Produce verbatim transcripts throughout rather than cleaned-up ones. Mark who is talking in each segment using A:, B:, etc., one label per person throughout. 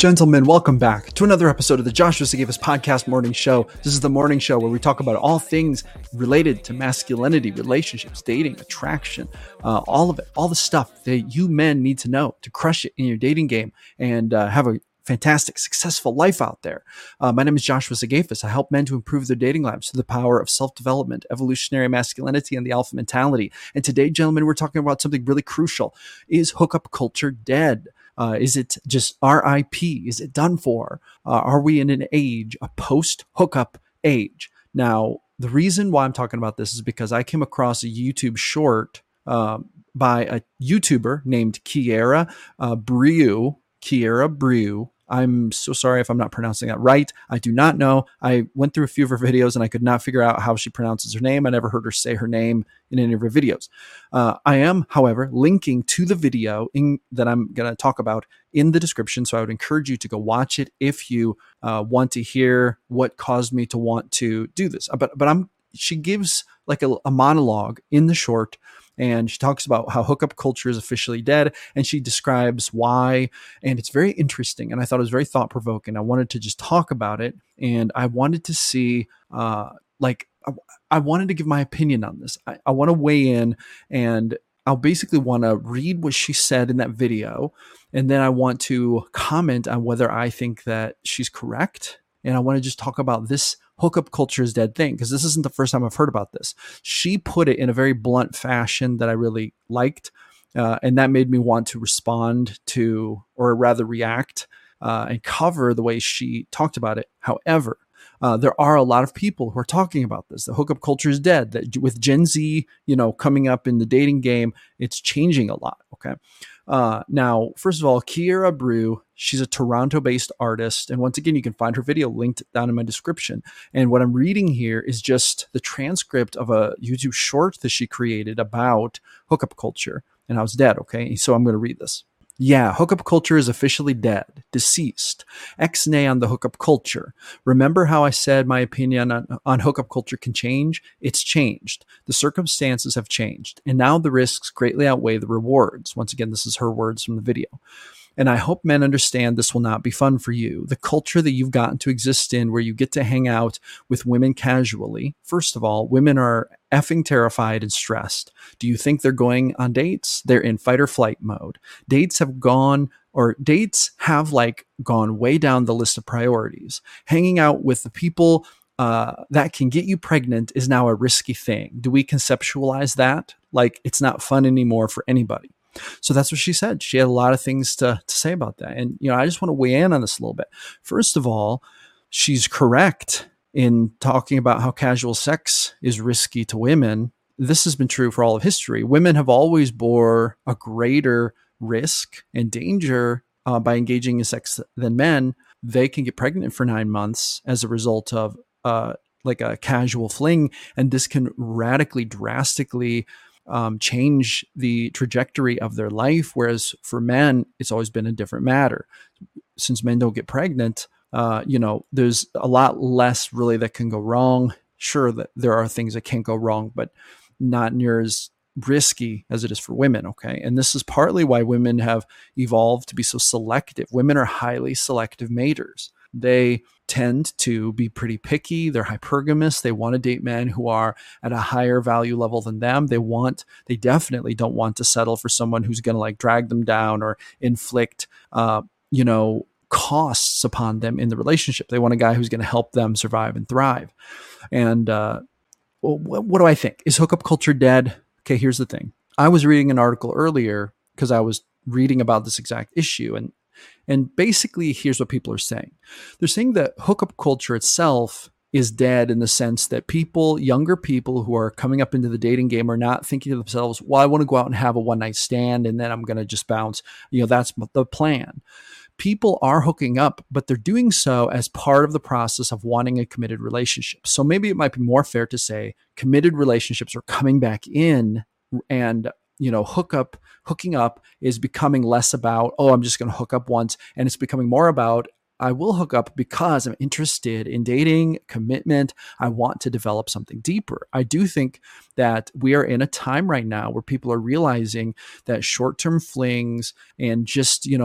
A: Gentlemen, welcome back to another episode of the Joshua Sigafus Podcast Morning Show. This is the morning show where we talk about all things related to masculinity, relationships, dating, attraction, uh, all of it, all the stuff that you men need to know to crush it in your dating game and uh, have a fantastic, successful life out there. Uh, my name is Joshua Sigafus. I help men to improve their dating lives through the power of self-development, evolutionary masculinity, and the alpha mentality. And today, gentlemen, we're talking about something really crucial. Is hookup culture dead? Uh, is it just R I P? Is it done for? Uh, are we in an age, a post-hookup age? Now, the reason why I'm talking about this is because I came across a YouTube short uh, by a YouTuber named Kiera uh, Brieux. Kiera Brieux. I'm so sorry if I'm not pronouncing that right. I do not know. I went through a few of her videos and I could not figure out how she pronounces her name. I never heard her say her name in any of her videos. Uh, I am, however, linking to the video in, that I'm going to talk about in the description. So I would encourage you to go watch it if you uh, want to hear what caused me to want to do this. But but I'm she gives like a, a monologue in the short. And she talks about how hookup culture is officially dead, and she describes why. And it's very interesting. And I thought it was very thought provoking. I wanted to just talk about it, and I wanted to see, uh, like, I, I wanted to give my opinion on this. I, I want to weigh in, and I'll basically want to read what she said in that video, and then I want to comment on whether I think that she's correct. And I want to just talk about this hookup culture is dead thing, because this isn't the first time I've heard about this. She put it in a very blunt fashion that I really liked. Uh, and that made me want to respond to, or rather react uh, and cover the way she talked about it. However, uh, there are a lot of people who are talking about this. The hookup culture is dead. That with Gen Z, you know, coming up in the dating game, it's changing a lot. Okay. Uh, now, first of all, Kiera Brieux, she's a Toronto-based artist. And once again, you can find her video linked down in my description. And what I'm reading here is just the transcript of a YouTube short that she created about hookup culture and how it's dead. Okay. So I'm going to read this. Yeah, hookup culture is officially dead, deceased. Ex-nay on the hookup culture. Remember how I said my opinion on, on hookup culture can change? It's changed. The circumstances have changed. And now the risks greatly outweigh the rewards. Once again, this is her words from the video. And I hope men understand this will not be fun for you. The culture that you've gotten to exist in, where you get to hang out with women casually. First of all, women are effing terrified and stressed. Do you think they're going on dates? They're in fight or flight mode. Dates have gone, or dates have like gone way down the list of priorities. Hanging out with the people uh, that can get you pregnant is now a risky thing. Do we conceptualize that? Like it's not fun anymore for anybody. So that's what she said. She had a lot of things to, to say about that. And, you know, I just want to weigh in on this a little bit. First of all, she's correct in talking about how casual sex is risky to women. This has been true for all of history. Women have always bore a greater risk and danger uh, by engaging in sex than men. They can get pregnant for nine months as a result of uh, like a casual fling. And this can radically, drastically Um, change the trajectory of their life. Whereas for men, it's always been a different matter. Since men don't get pregnant, uh, you know, there's a lot less really that can go wrong. Sure, that there are things that can go wrong, but not near as risky as it is for women. Okay. And this is partly why women have evolved to be so selective. Women are highly selective maters. They tend to be pretty picky. They're hypergamous. They want to date men who are at a higher value level than them. They want, they definitely don't want to settle for someone who's going to like drag them down or inflict, uh, you know, costs upon them in the relationship. They want a guy who's going to help them survive and thrive. And uh, well, what, what do I think? Is hookup culture dead? Okay, here's the thing. I was reading an article earlier because I was reading about this exact issue, and And basically, here's what people are saying. They're saying that hookup culture itself is dead in the sense that people, younger people who are coming up into the dating game are not thinking to themselves, well, I want to go out and have a one night stand and then I'm going to just bounce. You know, that's the plan. People are hooking up, but they're doing so as part of the process of wanting a committed relationship. So maybe it might be more fair to say committed relationships are coming back in, and you know, hook up, hooking up is becoming less about, oh, I'm just going to hook up once. And it's becoming more about, I will hook up because I'm interested in dating, commitment. I want to develop something deeper. I do think that we are in a time right now where people are realizing that short-term flings and just, you know,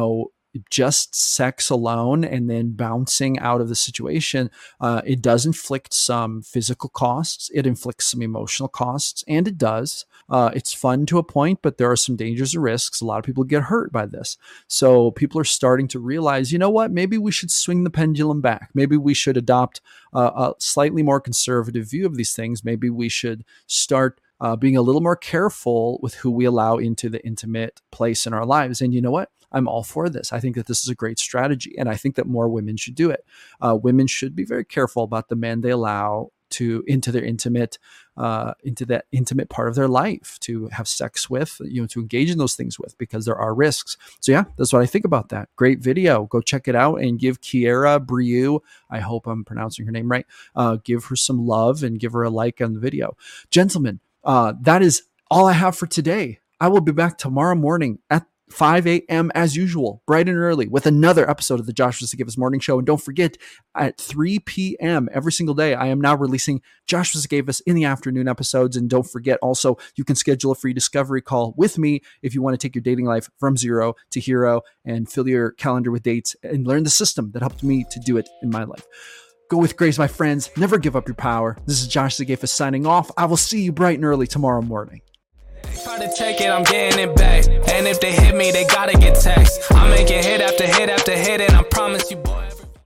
A: just sex alone and then bouncing out of the situation, uh, it does inflict some physical costs. It inflicts some emotional costs, and it does. Uh, it's fun to a point, but there are some dangers and risks. A lot of people get hurt by this. So people are starting to realize, you know what, maybe we should swing the pendulum back. Maybe we should adopt uh, a slightly more conservative view of these things. Maybe we should start uh, being a little more careful with who we allow into the intimate place in our lives. And you know what? I'm all for this. I think that this is a great strategy, and I think that more women should do it. Uh, women should be very careful about the men they allow to into their intimate, uh, into that intimate part of their life to have sex with, you know, to engage in those things with, because there are risks. So yeah, that's what I think about that. Great video. Go check it out and give Kiera Brieux, I hope I'm pronouncing her name right, uh, give her some love and give her a like on the video. Gentlemen, uh, that is all I have for today. I will be back tomorrow morning at five a.m. as usual, bright and early, with another episode of the Joshua Sigafus Morning Show. And don't forget, at three p.m. every single day, I am now releasing Joshua Sigafus in the afternoon episodes. And don't forget, also, you can schedule a free discovery call with me if you want to take your dating life from zero to hero and fill your calendar with dates and learn the system that helped me to do it in my life. Go with grace, my friends. Never give up your power. This is Josh Sigafus signing off. I will see you bright and early tomorrow morning.
B: Try to take it, I'm getting it back. And if they hit me, they gotta get taxed. I'm making hit after hit after hit, and I promise you, boy.